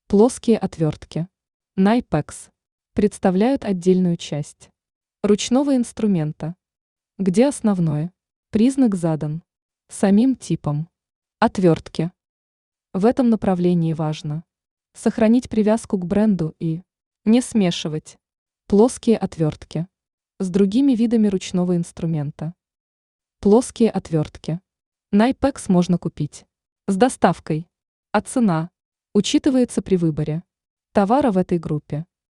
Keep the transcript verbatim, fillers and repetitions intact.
Плоские отвертки Nypex представляют отдельную часть ручного инструмента, где основной признак задан самим типом отвертки. В этом направлении важно сохранить привязку к бренду и не смешивать плоские отвертки с другими видами ручного инструмента. Плоские отвертки Nypex можно купить с доставкой, а цена учитывается при выборе товара в этой группе.